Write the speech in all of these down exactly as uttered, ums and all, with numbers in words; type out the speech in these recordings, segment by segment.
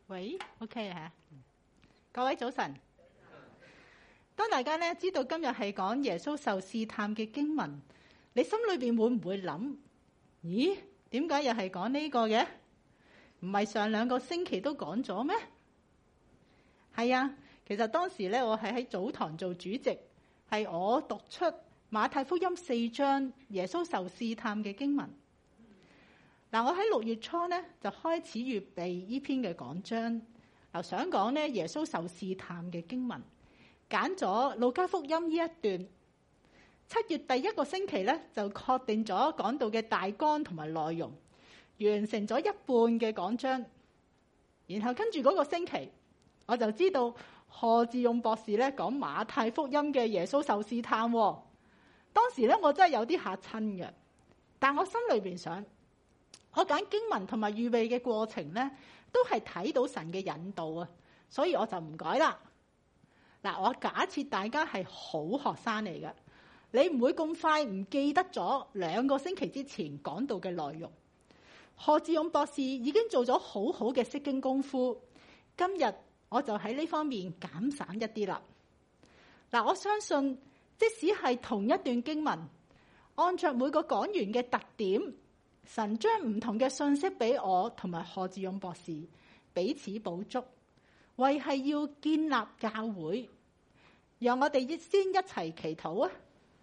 喂 ，OK 吓，各位早晨。當大家咧知道今日係講耶穌受試探嘅經文，你心裏邊會唔會諗？咦，點解又係講呢個嘅？唔係上兩個星期都講咗咩？係啊，其實當時咧我係喺早堂做主席，係我讀出馬太福音四章耶穌受試探嘅經文。嗱，我喺六月初咧就開始預備呢篇嘅講章，又想講咧耶穌受試探嘅經文，揀咗路加福音呢一段。七月第一個星期咧就確定咗講道嘅大綱同埋內容，完成咗一半嘅講章。然後跟住嗰個星期，我就知道何志勇博士咧講馬太福音嘅耶穌受試探。當時咧我真係有啲嚇親嘅，但我心裏邊想，我揀經文同埋預備嘅過程咧，都係睇到神嘅引導啊，所以我就唔改啦。嗱，我假設大家係好學生嚟嘅，你唔會咁快唔記得咗兩個星期之前講到嘅內容。何志勇博士已經做咗好好嘅釋經功夫，今日我就喺呢方面減省一啲啦。嗱，我相信即使係同一段經文，按照每個講員嘅特點，神將唔同嘅信息俾我同埋何志勇博士彼此補足，為係要建立教會。讓我哋先一齊祈禱啊！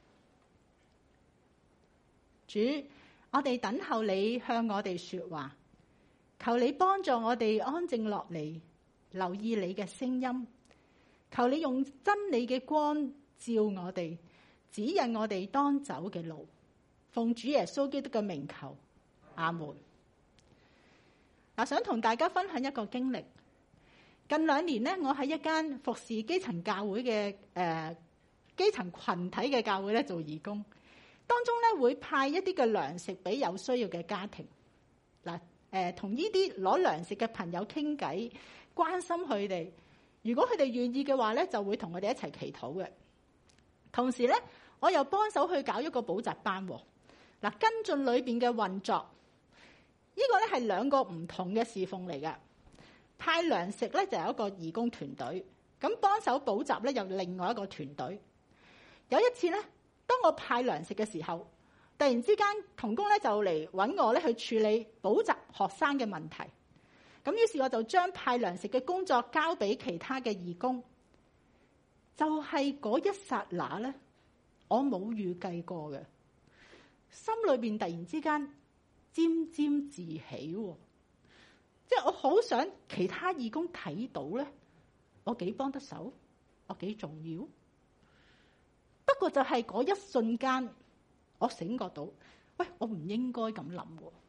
主，我哋等候你向我哋說話，求你幫助我哋安靜落嚟，留意你嘅聲音。求你用真理嘅光照我哋，指引我哋當走嘅路。奉主耶穌基督嘅名求，阿門。嗱，想同大家分享一個經歷。近兩年咧，我喺一間服侍基層教會嘅誒、呃、基層群體嘅教會咧做義工，當中咧會派一啲嘅糧食俾有需要嘅家庭。嗱、呃，誒同呢啲攞糧食嘅朋友傾偈，關心佢哋。如果佢哋願意嘅話咧，就會同我哋一齊祈禱嘅。同時咧，我又幫手去搞一個補習班。嗱、呃，跟進裏邊嘅運作，呢、這個咧係兩個唔同嘅侍奉嚟嘅。派糧食咧就有一個義工團隊，咁幫手補習咧有另外一個團隊。有一次咧，當我派糧食嘅時候，突然之間同工咧就嚟揾我咧去處理補習學生嘅問題。咁於是我就將派糧食嘅工作交俾其他嘅義工。就係嗰一剎那咧，我冇預計過嘅，心裏邊突然之間沾沾自喜。即係我好想其他義工睇到咧，我幾幫得手，我幾重要。不過就係嗰一瞬間，我醒覺到，喂，我唔應該咁諗。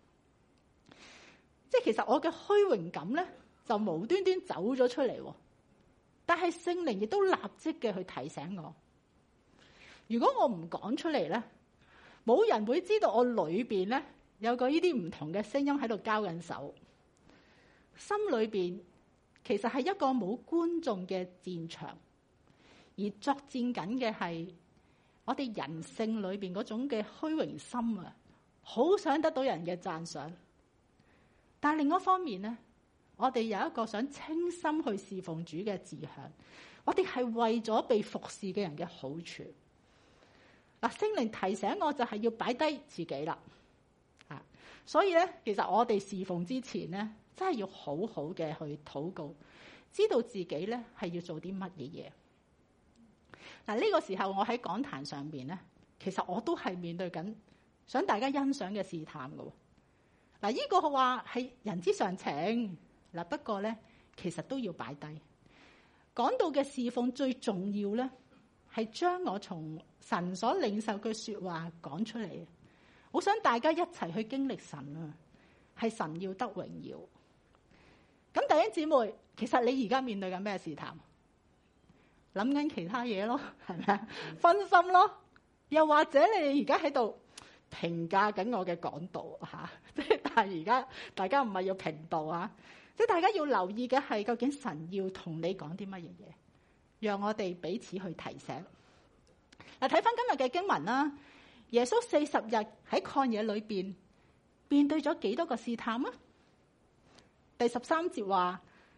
即係其實我嘅虛榮感咧，就無端端走咗出嚟。但係聖靈亦都立即嘅去提醒我，如果我唔講出嚟咧，冇人會知道我裏邊咧有個呢啲唔同嘅聲音喺度交緊手。心裏邊其實係一個冇觀眾嘅戰場，而作戰緊嘅係我哋人性裏邊嗰種嘅虛榮心啊，好想得到人嘅讚賞。但另一方面呢，我哋有一個想清心去侍奉主嘅志向，我哋係為咗被服侍嘅人嘅好處。嗱，聖靈提醒我就係要擺低自己啦。啊，所以咧，其實我哋侍奉之前咧，真係要好好嘅去禱告，知道自己咧係要做啲乜嘢嘢。嗱，呢個時候我喺講壇上邊咧，其實我都係面對緊想大家欣賞嘅試探噶。嗱，呢個話係人之常情。嗱，不過咧，其實都要擺低。講到嘅侍奉最重要咧，係將我從神所領受嘅說話講出嚟。好想大家一齊去經歷神啊，係神要得榮耀。咁弟兄姊妹，其實你而家面對緊咩試探？諗緊其他嘢咯，係咪啊？分心咯，又或者你而家喺度評價緊我嘅講道吓，即係但係而家大家唔係要評道啊，即係大家要留意嘅係究竟神要同你講啲乜嘢嘢，讓我哋彼此去提醒。嗱，睇翻今日嘅經文啦，耶穌四十日喺曠野裏邊面對咗幾多個試探啊？第十三節話，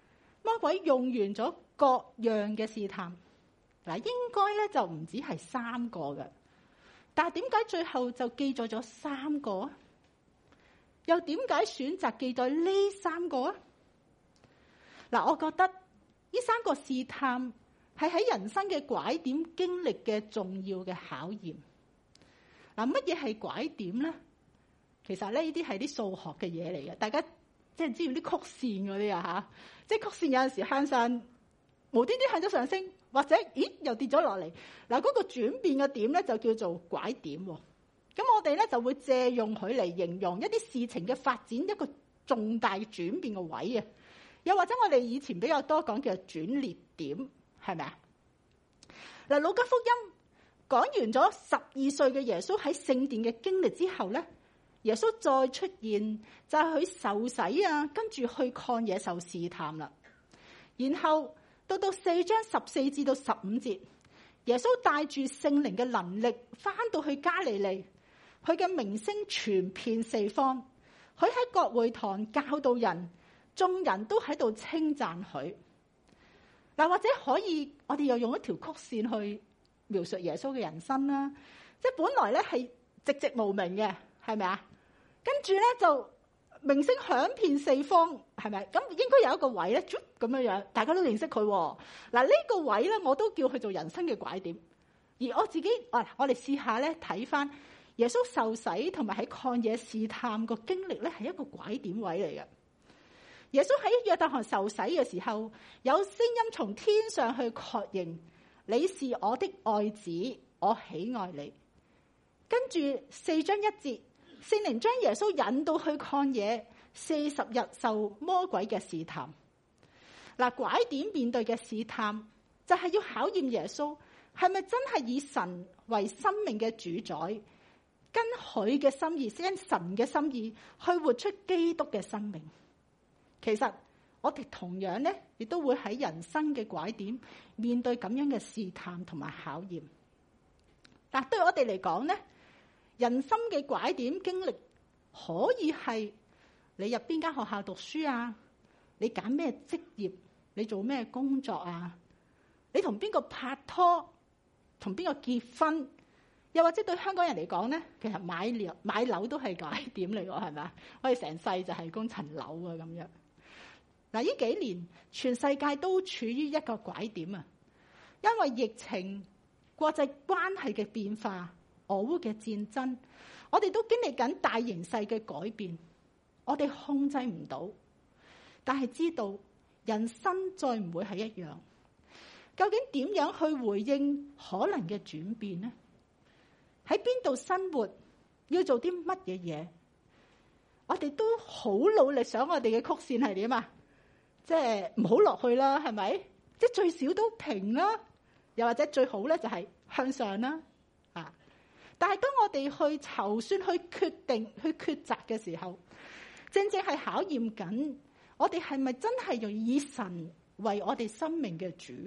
魔鬼用完咗各樣嘅試探，嗱，應該咧就唔止係三個嘅，但係點解最後就記載咗三個啊？又點解選擇記載呢三個啊？嗱，我覺得呢三個試探係喺人生嘅拐點經歷嘅重要嘅考驗。嗱，乜嘢係拐點咧？其實咧呢啲係啲數學嘅嘢嚟嘅，大家即係知唔知啲曲線嗰啲啊吓？即係曲線有陣時向上，無端端向咗上升，或者咦又跌咗落嚟。嗱，嗰個轉變嘅點咧就叫做拐點。咁我哋咧就會借用佢嚟形容一啲事情嘅發展一個重大轉變嘅位啊，又或者我哋以前比較多講叫做轉捩點，係咪啊？嗱，路加福音講完咗十二歲嘅耶穌喺聖殿嘅經歷之後咧，耶穌再出現就係佢受洗啊，跟住去曠野受試探啦。然後到到四章十四至到十五節，耶穌帶住聖靈嘅能力翻到去加利利。佢嘅名聲傳遍四方，佢喺國會堂教導人，眾人都喺度稱讚佢。嗱，或者可以，我哋又用一條曲線去描述耶穌嘅人生啦。即係本來咧係寂寂無名嘅，係咪啊？跟住咧就名聲響遍四方，係咪？咁應該有一個位咧，咁樣樣，大家都認識佢。嗱，呢個位咧，我都叫佢做人生嘅拐點。而我自己，啊，我哋試下咧睇翻。耶穌受洗同埋喺曠野試探個經歷咧，係一個拐點位嚟嘅。耶穌喺約旦河受洗嘅時候，有聲音從天上去確認：你是我的愛子，我喜愛你。跟住四章一節，聖靈將耶穌引到去曠野四十日受魔鬼嘅試探。嗱，拐點面對嘅試探就係要考驗耶穌係咪真係以神為生命嘅主宰。跟佢嘅心意，跟神嘅心意去活出基督嘅生命。其實我哋同樣咧，亦都會喺人生嘅拐點面對咁樣嘅試探同埋考驗。但對我哋嚟講咧，人生嘅拐點經歷可以係你入邊間學校讀書啊，你揀咩職業，你做咩工作啊，你同邊個拍拖，同邊個結婚。又或者對香港人嚟講咧，其實買樓買樓都係拐點嚟㗎，係咪啊？我哋成世就係供層樓啊咁樣。嗱，呢幾年全世界都處於一個拐點啊，因為疫情、國際關係嘅變化、俄烏嘅戰爭，我哋都經歷緊大形勢嘅改變，我哋控制唔到，但係知道人生再唔會係一樣。究竟點樣去回應可能嘅轉變呢？喺邊度生活，要做啲乜嘢嘢？我哋都好努力想我哋嘅曲線係點啊？即係唔好落去啦，係咪？即係最少都平啦，又或者最好咧就係向上啦。啊！但係當我哋去籌算、去決定、去抉擇嘅時候，正正係考驗緊我哋係咪真係用以神為我哋生命嘅主。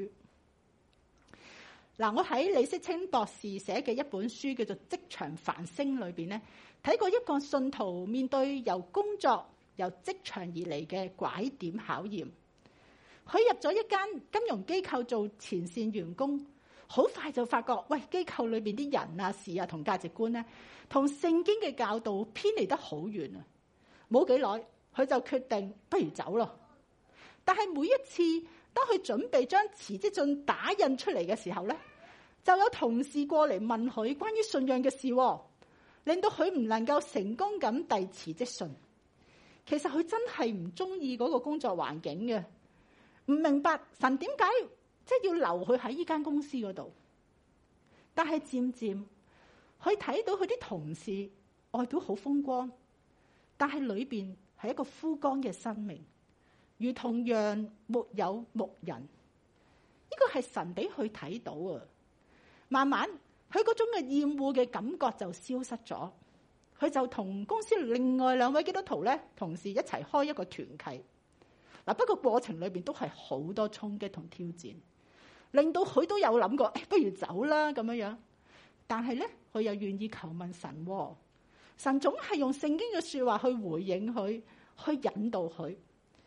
嗱，我喺李適清博士寫嘅一本書叫做《職場繁星》裏邊咧，睇過一個信徒面對由工作、由職場而嚟嘅拐點考驗。佢入咗一間金融機構做前線員工，好快就發覺，喂，機構裏邊啲人啊、事啊同價值觀咧，同聖經嘅教導偏離得好遠啊！冇幾耐，佢就決定不如走咯。但係每一次，當佢準備將辭職信打印出嚟嘅時候咧，就有同事過嚟問佢關於信仰嘅事，令到佢唔能夠成功咁遞辭職信。其實佢真係唔中意嗰個工作環境嘅，唔明白神點解即係要留佢喺呢間公司嗰度。但係漸漸佢睇到佢啲同事外表好風光，但係裏邊係一個枯乾嘅生命，如同羊沒有牧人。呢個係神俾佢睇到啊！慢慢佢嗰種嘅厭惡嘅感覺就消失咗，佢就同公司另外兩位基督徒咧同事一齊開一個團契。嗱，不過過程裏邊都係好多衝擊同挑戰，令到佢都有諗過，誒，不如走啦咁樣樣。但係咧，佢又願意求問神，神總係用聖經嘅說話去回應佢，去引導佢。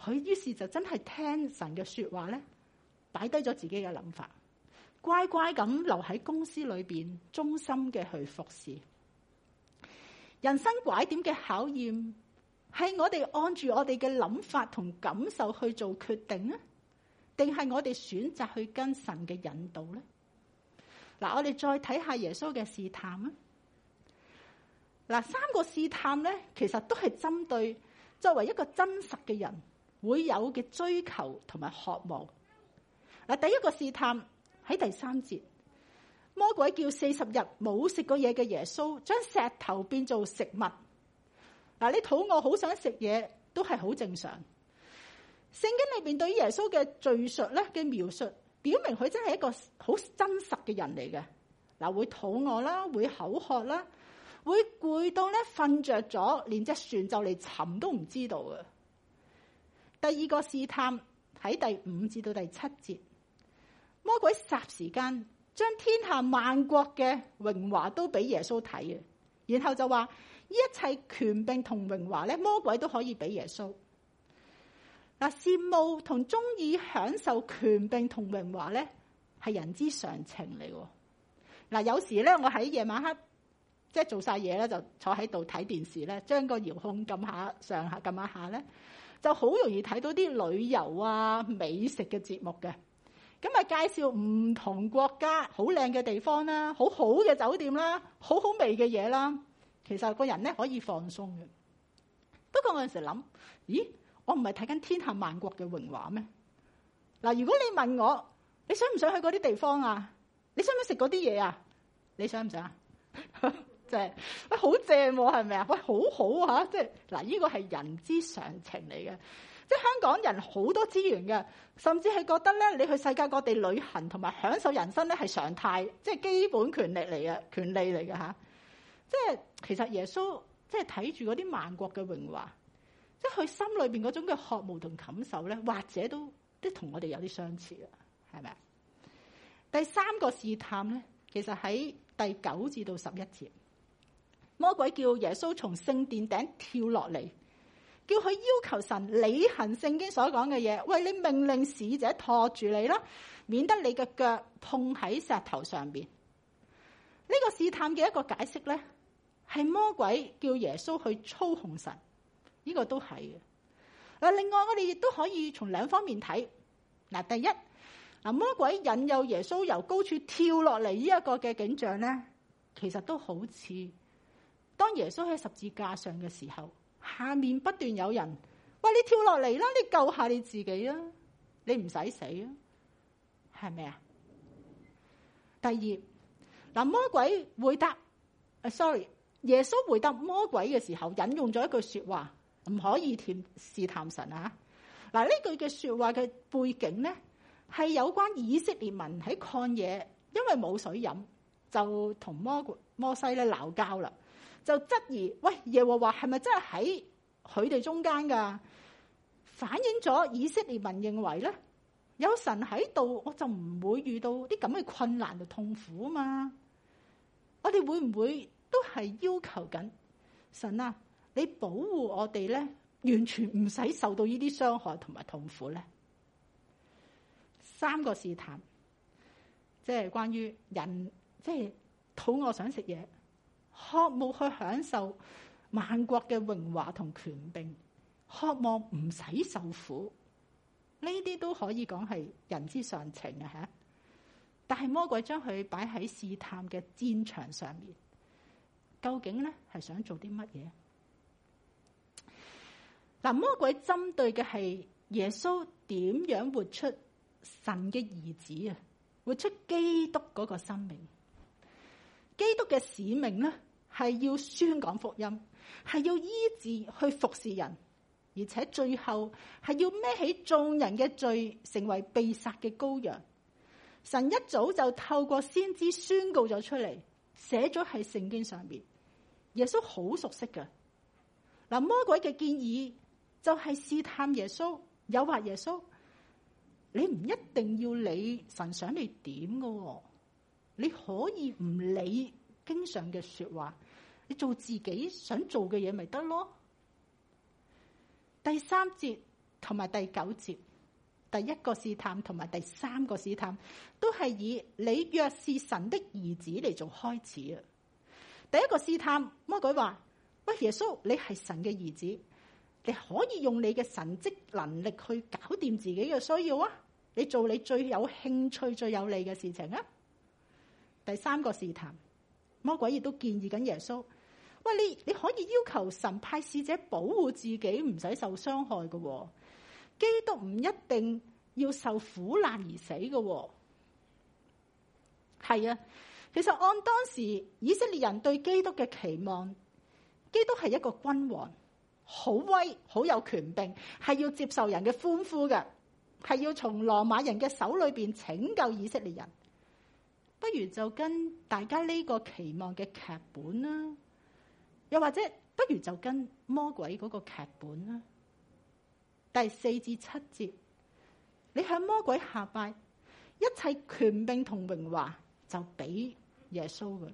佢於是就真係聽神嘅說話咧，擺低咗自己嘅諗法，乖乖咁留喺公司裏邊，忠心嘅去服侍。人生拐點嘅考驗係我哋按住我哋嘅諗法同感受去做決定啊，定係我哋選擇去跟神嘅引導咧？嗱，我哋再睇下耶穌嘅試探啊！嗱，三個試探咧，其實都係針對作為一個真實嘅人會有嘅追求同埋渴望。嗱，第一個試探喺第三節，魔鬼叫四十日冇食過嘢嘅耶穌，將石頭變做食物。嗱，你肚餓好想食嘢，都係好正常。聖經裏邊對於耶穌嘅敘述咧嘅描述，表明佢真係一個好真實嘅人嚟嘅。嗱，會肚餓啦，會口渴啦，會攰到咧瞓着咗，連隻船就嚟沉都唔知道嘅。第二個試探喺第五至到第七節，魔鬼霎時間將天下萬國嘅榮華都俾耶穌睇嘅，然後就話呢一切權柄同榮華咧，魔鬼都可以俾耶穌。嗱，羨慕同中意享受權柄同榮華咧，係人之常情嚟喎。嗱，有時咧，我喺夜晚黑即係做晒嘢咧，就坐喺度睇電視咧，將個遙控撳下上下撳下下咧，就好容易睇到啲旅遊啊、美食嘅節目嘅。咁啊，介紹唔同國家好靚嘅地方啦，好好嘅酒店啦，好好味嘅嘢啦。其實個人咧可以放鬆嘅。不過我有時諗，咦？我唔係睇緊天下萬國嘅榮華咩？嗱，如果你問我，你想唔想去嗰啲地方啊？你想唔想食嗰啲嘢啊？你想唔想啊？即係喂，好正喎，係咪啊？喂，好好啊！即係嗱，呢個係人之常情嚟嘅。即係香港人好多資源嘅，甚至係覺得咧，你去世界各地旅行同埋享受人生咧係常態，即係基本權力嚟嘅，權利嚟嘅嚇。即係其實耶穌即係睇住嗰啲萬國嘅榮華。即係佢心裏邊嗰種嘅渴慕同感受咧，或者都都同我哋有啲相似啊，係咪啊？第三個試探咧，其實喺第九至到十一節，魔鬼叫耶穌從聖殿頂跳落嚟，叫佢要求神履行聖經所講嘅嘢。喂，你命令使者托住你啦，免得你嘅腳碰喺石頭上邊。呢個試探嘅一個解釋咧，係魔鬼叫耶穌去操控神。呢個都係嘅。嗱，另外我哋亦都可以從兩方面睇。嗱，第一，嗱，魔鬼引誘耶穌由高處跳落嚟呢一個嘅景象咧，其實都好似當耶穌喺十字架上嘅時候，下面不斷有人，喂，你跳落嚟啦，你救下你自己啦，你唔使死啊，係咪啊？第二，嗱，魔鬼回答，誒，sorry，耶穌回答魔鬼嘅時候，引用咗一句說話。唔可以試試探神啊！嗱，呢句嘅說話嘅背景咧，係有關以色列民喺曠野，因為冇水飲，就同摩摩西咧鬧交啦，就質疑：喂，耶和華係咪真係喺佢哋中間噶？反映咗以色列民認為咧，有神喺度，我就唔會遇到啲咁嘅困難同痛苦啊嘛！我哋會唔會都係要求緊神啊？你保護我哋咧，完全唔使受到呢啲傷害同埋痛苦咧。三個試探，即係關於人，即係肚餓想食嘢，渴慕去享受萬國嘅榮華同權柄，渴望唔使受苦，呢啲都可以講係人之常情啊！吓，但係魔鬼將佢擺喺試探嘅戰場上面，究竟咧係想做啲乜嘢？嗱，魔鬼針對嘅係耶穌點樣活出神嘅兒子啊，活出基督嗰個生命。基督嘅使命咧，係要宣講福音，係要醫治去服侍人，而且最後係要孭起眾人嘅罪，成為被殺嘅羔羊。神一早就透過先知宣告咗出嚟，寫咗喺聖經上面。耶穌好熟悉㗎。嗱，魔鬼嘅建議就係試探耶穌，誘惑耶穌。你唔一定要理神想你點噶，你可以唔理經常嘅說話，你做自己想做嘅嘢咪得咯。第三節， 同埋第九節，第一個試探同埋第三個試探，都係以你若是神的兒子嚟做開始啊。第一個試探，魔鬼話：喂，耶穌，你係神嘅兒子，你可以用你嘅神蹟能力去搞掂自己嘅需要啊！你做你最有興趣、最有利嘅事情啊！第三個試探，魔鬼亦都建議緊耶穌：喂，你你可以要求神派使者保護自己，唔使受傷害嘅。基督唔一定要受苦難而死嘅。係啊，其實按當時以色列人對基督嘅期望，基督係一個君王，好威，好有權柄，係要接受人嘅歡呼嘅，係要從羅馬人嘅手裏邊拯救以色列人。不如就跟大家呢個期望嘅劇本啦，又或者不如就跟魔鬼嗰個劇本啦。第四至七節，你向魔鬼下拜，一切權柄同榮華就俾耶穌噶啦。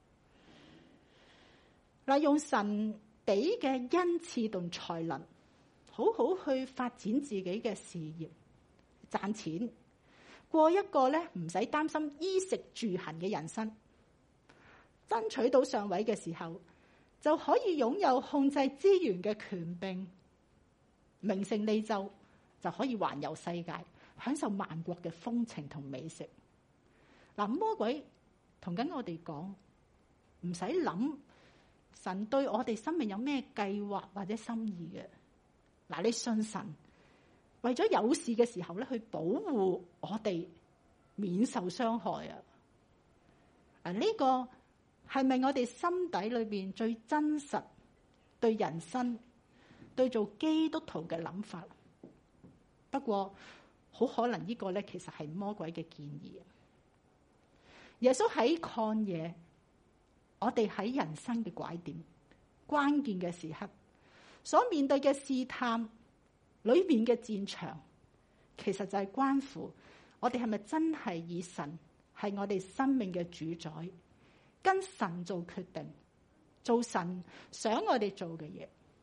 嗱，用神俾嘅恩賜同才能，好好去發展自己嘅事業，賺錢，過一個咧唔使擔心衣食住行嘅人生。爭取到上位嘅時候，就可以擁有控制資源嘅權柄。名成利就，就可以環遊世界，享受萬國嘅風情同美食。嗱，魔鬼同緊我哋講，唔使諗神對我哋生命有咩計劃或者心意嘅。嗱，你信神，為咗有事嘅時候咧，去保護我哋免受傷害啊！啊，呢個係咪我哋心底裏邊最真實對人生，對做基督徒嘅諗法？不過好可能呢個咧，其實係魔鬼嘅建議。耶穌喺曠野，我哋喺人生嘅拐點、關鍵嘅時刻，所面對嘅試探，裏面嘅戰場，其實就係關乎我哋係咪真係以神係我哋生命嘅主宰，跟神做決定，做神想我哋做嘅嘢。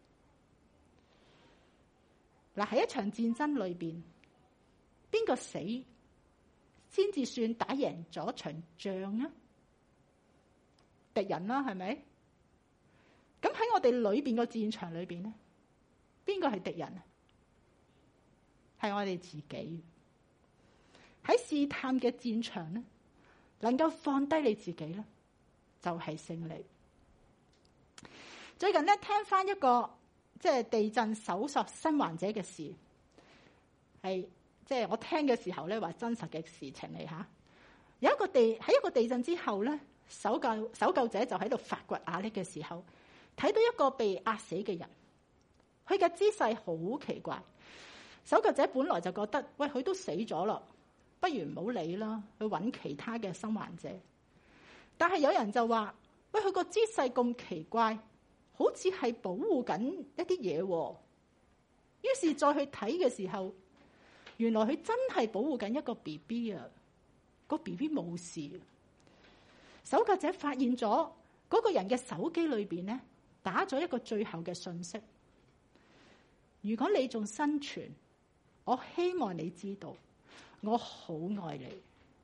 嗱，喺一場戰爭裏邊，邊個死先至算打贏咗場仗啊？敵人啦，係咪？咁喺我哋裏邊個戰場裏邊咧，邊個係敵人啊？係我哋自己。喺試探嘅戰場咧，能夠放低你自己咧，就係勝利。最近咧，聽翻一個即係地震搜索生還者嘅事，係即係我聽嘅時候咧，話真實嘅事情嚟吓。有一個地喺一個地震之後咧，搜救搜救者就喺度發掘瓦礫嘅時候，睇到一個被壓死嘅人，佢嘅姿勢好奇怪。搜救者本來就覺得，喂，佢都死咗啦，不如唔好理啦，去揾其他嘅生還者。但係有人就話，喂，佢個姿勢咁奇怪，好似係保護緊一啲嘢。於是再去睇嘅時候，原來佢真係保護緊一個 B B 啊，個 B B 冇事。搜救者發現咗嗰個人嘅手機裏邊咧，打咗一個最後嘅訊息：如果你仲生存，我希望你知道，我好愛你。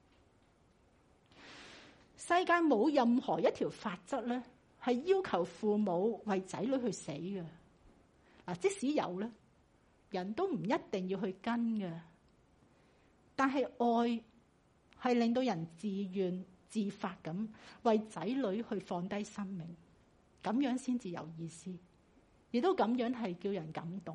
世界冇任何一條法則咧，係要求父母為仔女去死嘅。嗱，即使有咧，人都唔一定要去跟嘅。但係愛係令到人自願自發咁為仔女去放低生命，咁樣先至有意思，亦都咁樣係叫人感動。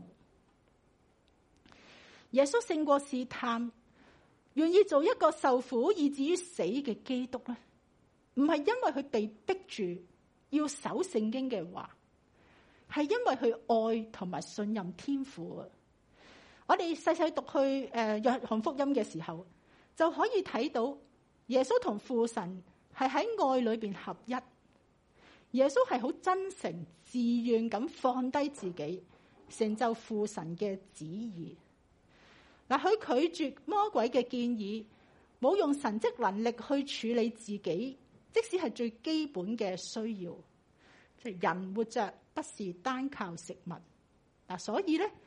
耶穌勝過試探，願意做一個受苦以至於死嘅基督咧，唔係因為佢被逼住要守聖經嘅話，係因為佢愛同埋信任天父啊！我哋細細讀去誒約翰福音嘅時候，就可以睇到耶穌同父神係喺愛裏邊合一。耶穌係好真誠、自願咁放低自己，成就父神嘅旨意。嗱，佢拒絕魔鬼嘅建議，冇用神蹟能力去處理自己，即使係最基本嘅需要。即係人活着不是單靠食物嗱，所以咧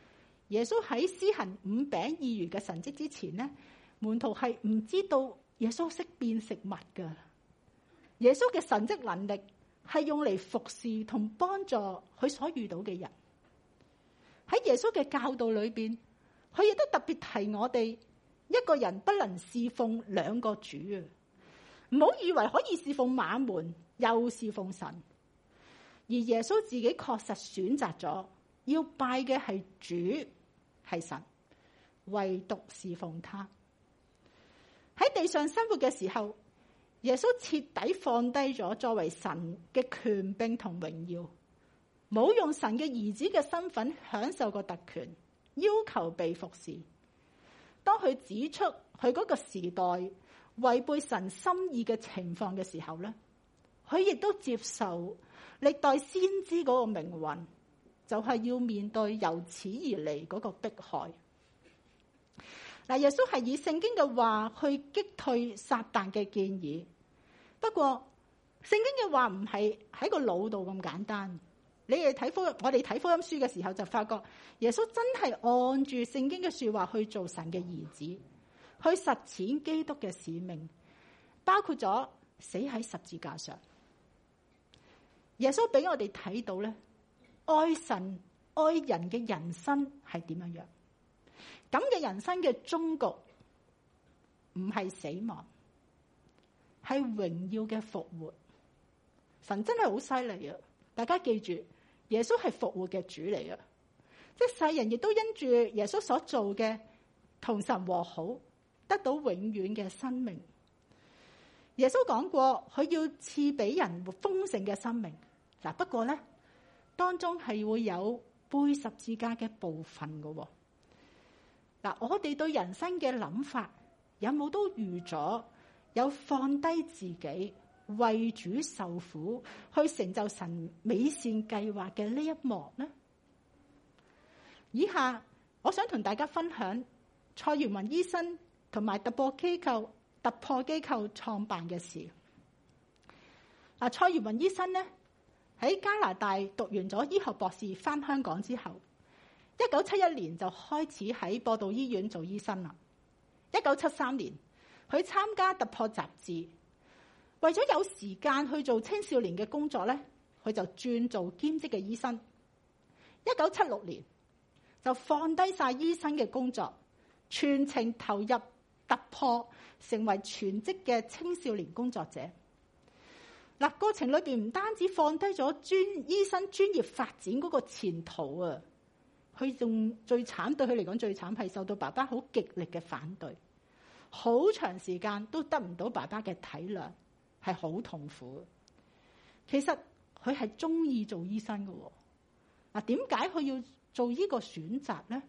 耶穌喺施行五餅二魚嘅神蹟之前呢，門徒係唔知道耶穌識變食物噶。耶穌嘅神蹟能力係用嚟服侍同幫助佢所遇到嘅人。喺耶穌嘅教導裏邊，佢亦都特別提我哋，一個人不能侍奉兩個主啊！唔好以為可以侍奉馬門又侍奉神，而耶穌自己確實選擇咗要拜嘅係主，係神，唯獨侍奉他。喺地上生活嘅時候，耶穌徹底放低咗作為神嘅權柄同榮耀，冇用神嘅兒子嘅身份享受過特權，要求被服侍。當佢指出佢嗰個時代違背神心意嘅情況嘅時候咧，佢亦都接受歷代先知嗰個命運，就係要面對由此而嚟嗰個迫害。嗱，耶穌係以聖經嘅話去擊退撒旦嘅建議，不過聖經嘅話唔係喺個腦度咁簡單。你哋睇福音，我哋睇福音書嘅時候就發覺，耶穌真係按住聖經嘅說話去做神嘅兒子，去實踐基督嘅使命，包括咗死喺十字架上。耶穌俾我哋睇到咧，愛神愛人嘅人生係點樣樣？咁嘅人生嘅終局唔係死亡，係榮耀嘅復活。神真係好犀利啊！大家記住，耶穌係復活嘅主嚟嘅，即係世人亦都因住耶穌所做嘅同神和好，得到永遠嘅生命。耶穌講過，佢要賜俾人豐盛嘅生命。嗱，不過咧，當中係會有背十字架嘅部分嘅。嗱，我哋對人生嘅諗法，有冇都預咗有放低自己，為主受苦，去成就神美善計劃嘅呢一幕呢？以下我想同大家分享蔡元雲醫生同埋突破機構突破機構創辦嘅事。嗱，蔡元雲醫生呢喺加拿大讀完咗醫學博士，翻香港之後，一九七一年就開始喺播道醫院做醫生啦。一九七三年，佢參加突破雜誌。為咗有時間去做青少年嘅工作咧，佢就轉做兼職嘅醫生。一九七六年就放低晒醫生嘅工作，全程投入突破，成為全職嘅青少年工作者。嗱，過程裏邊唔單止放低咗專醫生專業發展嗰個前途啊，佢仲最慘，對佢嚟講最慘係受到爸爸好極力嘅反對，好長時間都得唔到爸爸嘅體諒，係好痛苦。其實佢係中意做醫生嘅。嗱，點解佢要做呢個選擇呢？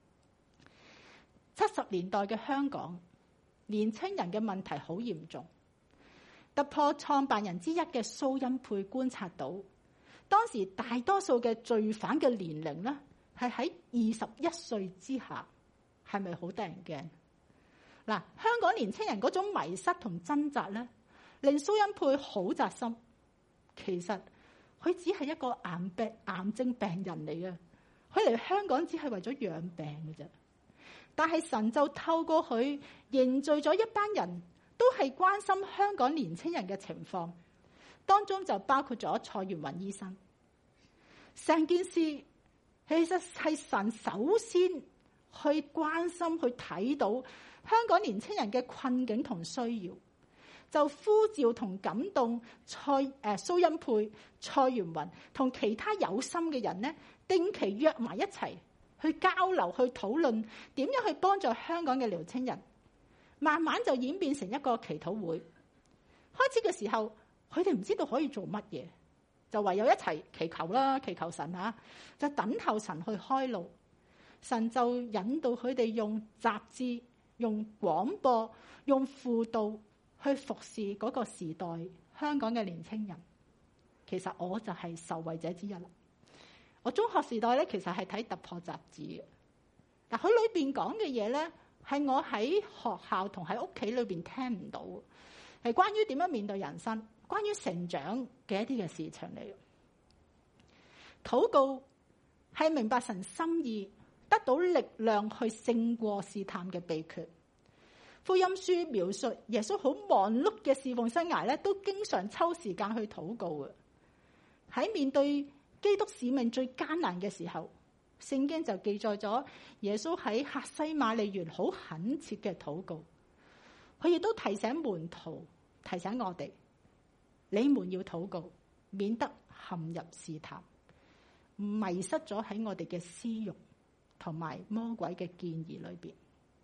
七十年代嘅香港，年青人嘅問題好嚴重。突破創辦人之一嘅蘇恩佩觀察到，當時大多數嘅罪犯嘅年齡呢，係喺二十一歲之下，係咪好得人驚？嗱，香港年青人嗰種迷失同掙扎呢，令蘇恩佩好扎心。其實佢只係一個癌病癌症病人嚟嘅，佢嚟香港只係為咗養病嘅啫。但係神就透過佢凝聚咗一班人，都係關心香港年青人嘅情況，當中就包括咗蔡元雲醫生。成件事其實係神首先去關心、去睇到香港年青人嘅困境同需要，就呼召同感動蔡誒蘇恩佩、蔡元雲同其他有心嘅人呢，定期約埋一齊去交流、去討論點樣去幫助香港嘅年青人。慢慢就演變成一個祈禱會。開始嘅時候，佢哋唔知道可以做乜嘢，就唯有一齊祈求啦，祈求神啊，就等候神去開路。神就引導佢哋用雜誌、用廣播、用輔導去服侍嗰個時代香港嘅年青人。其實我就係受惠者之一啦。我中學時代咧，其實係睇突破雜誌嘅。嗱，佢裏邊講嘅嘢咧，係我喺學校同喺屋企裏邊聽唔到，係關於點樣面對人生，關於成長嘅一啲嘅事情嚟。禱告係明白神心意， 得到力量去勝過試探嘅秘訣。福音書描述耶穌好忙碌嘅侍奉生涯咧，都經常抽時間去禱告嘅。喺面對基督使命最艱難嘅時候，聖經就記載咗耶穌喺客西馬尼園好懇切嘅禱告。佢亦都提醒門徒，提醒我哋，你們要禱告，免得陷入試探，迷失咗喺我哋嘅私欲同埋魔鬼嘅建議裏邊。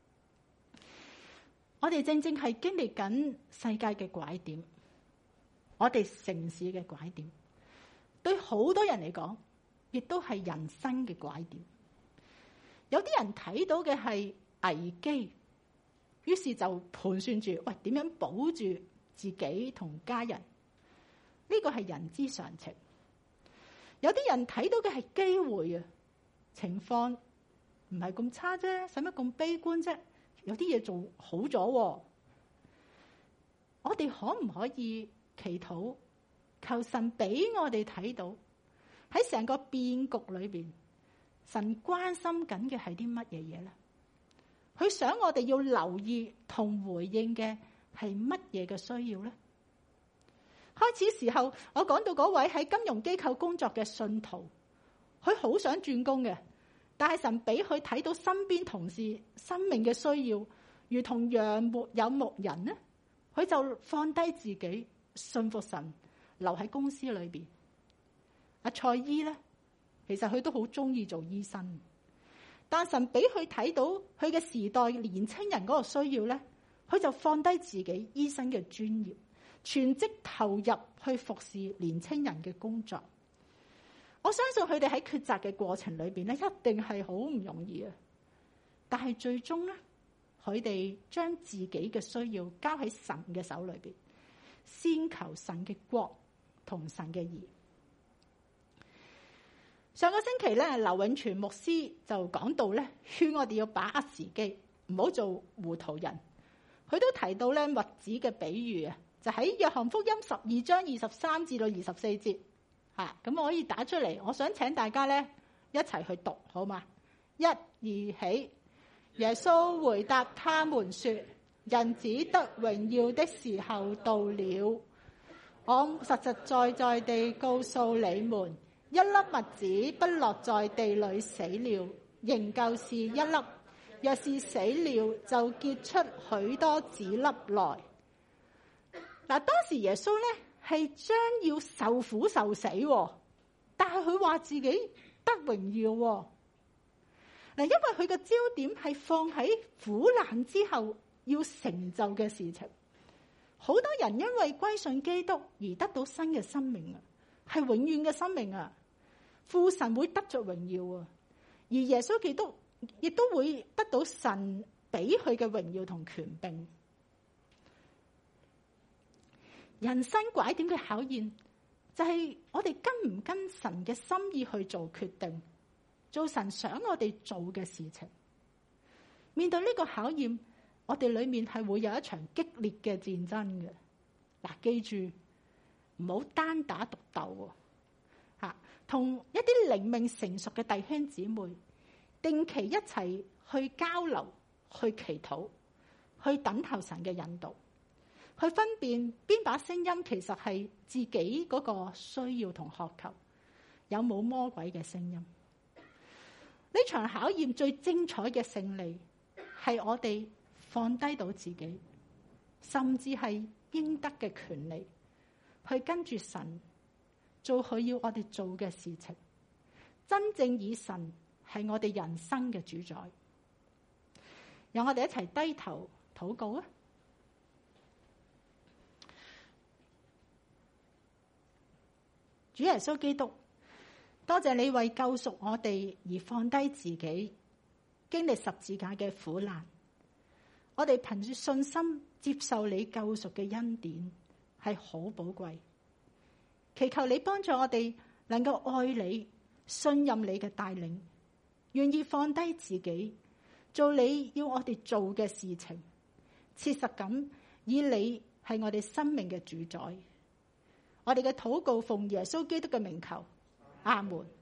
我哋正正係經歷緊世界嘅拐點，我哋城市嘅拐點，對好多人嚟講，亦都係人生嘅拐點。有啲人睇到嘅係危機，於是就盤算住，喂，點樣保住自己同家人？呢個係人之常情。有啲人睇到嘅係機會啊，情況唔係咁差啫，使乜咁悲觀啫？有啲嘢做好咗，我哋可唔可以祈禱，求神俾我哋睇到喺成個變局裏邊，神關心緊嘅係啲乜嘢嘢咧？佢想我哋要留意同回應嘅係乜嘢嘅需要咧？開始時候，我講到嗰位喺金融機構工作嘅信徒，佢好想轉工嘅。但係神俾佢睇到身邊同事生命嘅需要，如同羊沒有牧人呢，佢就放低自己，信服神，留喺公司裏邊。阿蔡姨咧，其實佢都好中意做醫生，但神俾佢睇到佢嘅時代年青人嗰個需要咧，佢就放低自己醫生嘅專業，全職投入去服侍年青人嘅工作。我相信佢哋喺抉擇嘅過程裏邊咧，一定係好唔容易啊！但係最終咧，佢哋將自己嘅需要交喺神嘅手裏邊，先求神嘅國同神嘅義。上個星期咧，劉永全牧師就講到咧，勸我哋要把握時機，唔好做糊塗人。佢都提到咧，麥子嘅比喻啊，就喺約翰福音十二章二十三至到二十四節。啊，咁我可以打出嚟，我想請大家咧一齊去讀，好嘛？一、二起，耶穌回答他們說：人子得榮耀的時候到了。我實實在在地告訴你們，一粒麥子不落在地裏死了，仍舊是一粒；若是死了，就結出許多子粒來。嗱，當時耶穌咧係將要受苦受死，但係佢話自己得榮耀。嗱，因為佢嘅焦點係放喺苦難之後要成就嘅事情。好多人因為歸信基督而得到新嘅生命啊，係永遠嘅生命啊，父神會得着榮耀啊，而耶穌基督亦都會得到神俾佢嘅榮耀同權柄。人生拐點嘅考驗就係我哋跟唔跟神嘅心意去做決定，做神想我哋做嘅事情。面對呢個考驗，我哋裏面係會有一場激烈嘅戰爭嘅。嗱，記住唔好單打獨鬥喎，同一啲靈命成熟嘅弟兄姊妹定期一齊去交流、去祈禱、去等候神嘅引導。去分辨邊把聲音其實係自己嗰個需要同渴求，有冇魔鬼嘅聲音？呢場考驗最精彩嘅勝利係我哋放低到自己，甚至係應得嘅權利，去跟住神做佢要我哋做嘅事情，真正以神係我哋人生嘅主宰。讓我哋一齊低頭禱告啊！主耶穌基督，多謝你為救贖我哋而放低自己，經歷十字架嘅苦難。我哋憑住信心接受你救贖嘅恩典，係好寶貴。祈求你幫助我哋能夠愛你、信任你嘅帶領，願意放低自己，做你要我哋做嘅事情，切實咁以你係我哋生命嘅主宰。我哋嘅禱告奉耶穌基督嘅名求，阿門。